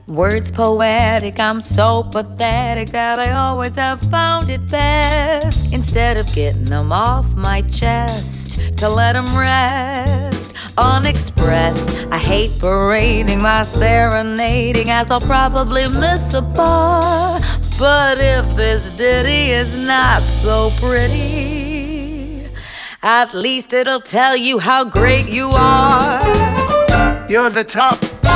Words poetic, I'm so pathetic that I always have found it best, instead of getting them off my chest, to let them rest unexpressed. I hate parading my serenading, as I'll probably miss a bar. But if this ditty is not so pretty, at least it'll tell you how great you are. You're the top.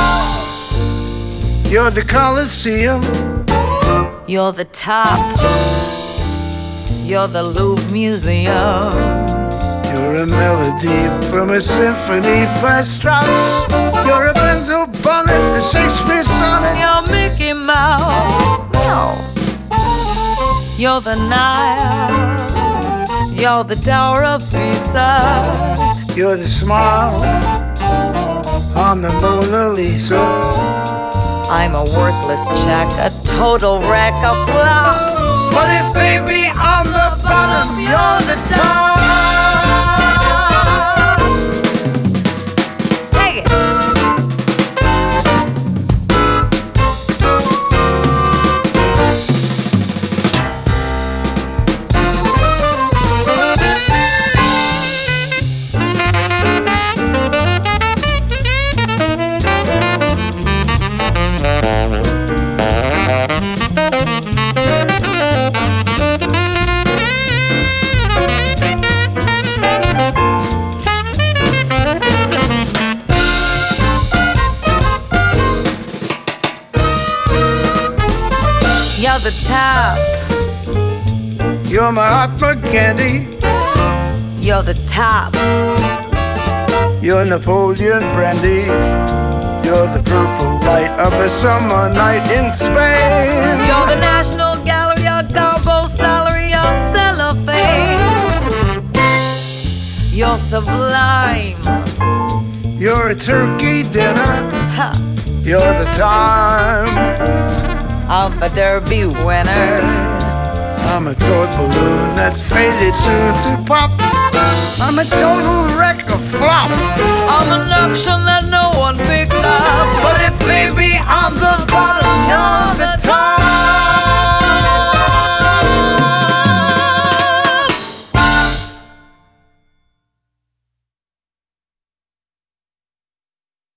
You're the Colosseum. You're the top. You're the Louvre Museum. You're a melody from a symphony by Strauss. You're a Benzo bonnet, the Shakespeare sonnet. You're Mickey Mouse. You're the Nile. You're the Tower of Pisa. You're the smile on the Mona Lisa. I'm a worthless check, a total wreck, a flop. But if baby I'm the bottom, you're the top. Take it. You're the top. You're my Mahatma Gandhi. You're the top. You're Napoleon Brandy. You're the purple light of a summer night in Spain. You're the National Gallery, your garbo salary, your cellophane. You're sublime. You're a turkey dinner. Ha. You're the time Of a derby winner. I'm a toy balloon that's faded soon to pop. I'm a total wreck, a flop. I'm an option that no one picked up. But if baby I'm the bottom,